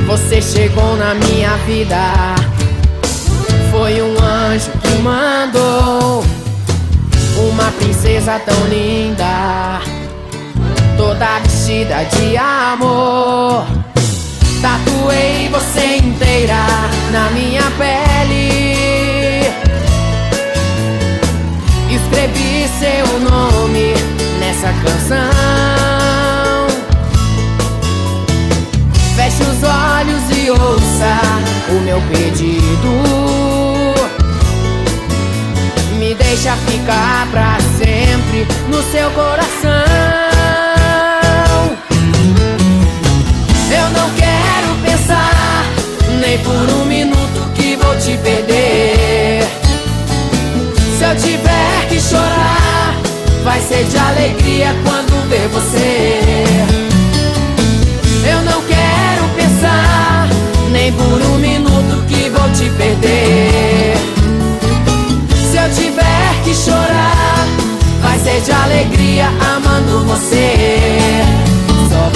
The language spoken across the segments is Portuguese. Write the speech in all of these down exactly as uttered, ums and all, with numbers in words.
Você chegou na minha vida, foi um anjo que mandou, uma princesa tão linda, toda vestida de amor. Tatuei você inteira na minha pele, escrevi seu nome nessa canção. Feche os olhos e ouça o meu pedido, me deixa ficar pra sempre no seu coração. Eu não quero pensar nem por um minuto que vou te perder. Se eu tiver que chorar, vai ser de alegria quando ver você. Eu não quero pensar nem por um minuto que vou te perder. Se eu tiver que chorar, vai ser de alegria amando você. Só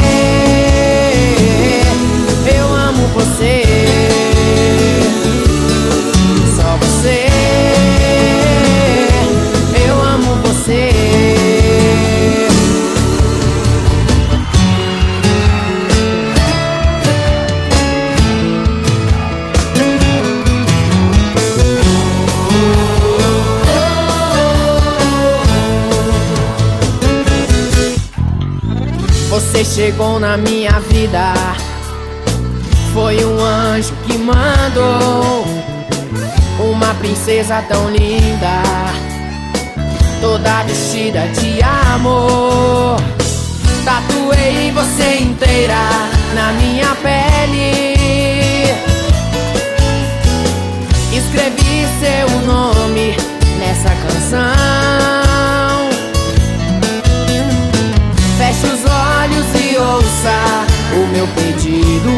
você, eu amo você. Só você, eu amo você. Você chegou na minha vida, foi um anjo que mandou, uma princesa tão linda, toda vestida de amor. Tatuei você inteira na minha pele, escrevi seu nome nessa canção. Feche os olhos e ouça o meu pedido,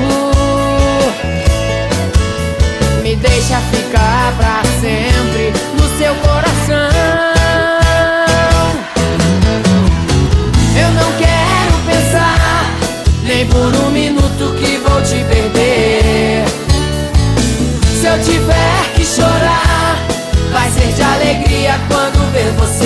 me deixa ficar pra sempre no seu coração. Eu não quero pensar nem por um minuto que vou te perder. Se eu tiver que chorar, vai ser de alegria quando ver você.